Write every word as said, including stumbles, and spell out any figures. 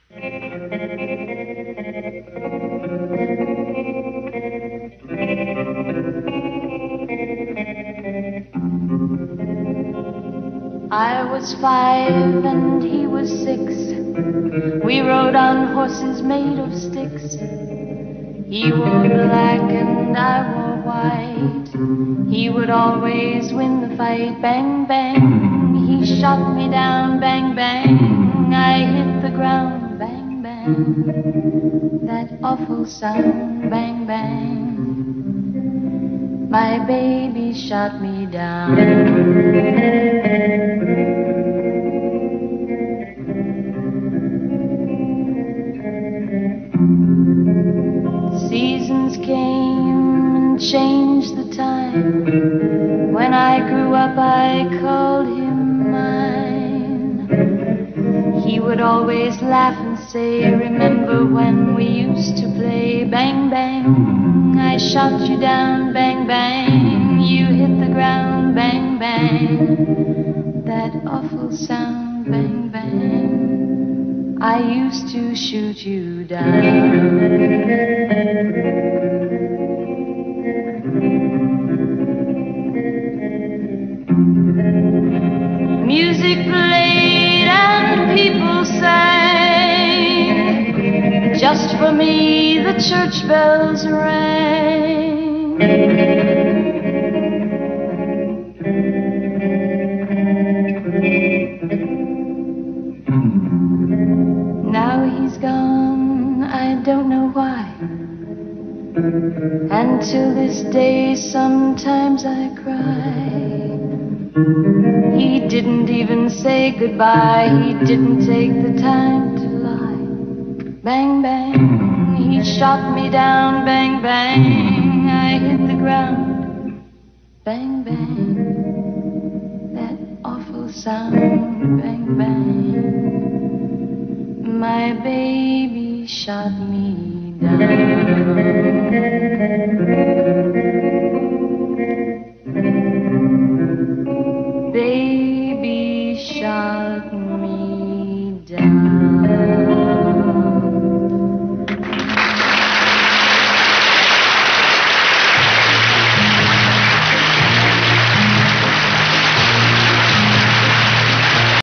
I was five and he was six. We rode on horses made of sticks. He wore black and I wore white. He would always win the fight. Bang, bang, he shot me down. Bang, bang, I hit the ground. Bang, bang, that awful sound. Bang, bang, my baby shot me down. Seasons came and changed the time. When I grew up I called him mine. He would always laugh and say, remember when we used to play. Bang, bang, I shot you down. Bang, bang, you hit the ground. Bang, bang, that awful sound. Bang, bang, I used to shoot you down. Music played and people sang. Just for me the church bells rang. Now he's gone, I don't know why. And till this day sometimes I cry. He didn't even say goodbye. He didn't take the time to lie. Bang, bang, he shot me down. Bang, bang, I hit the ground. Bang, bang, that awful sound. Bang, bang, my baby shot me down.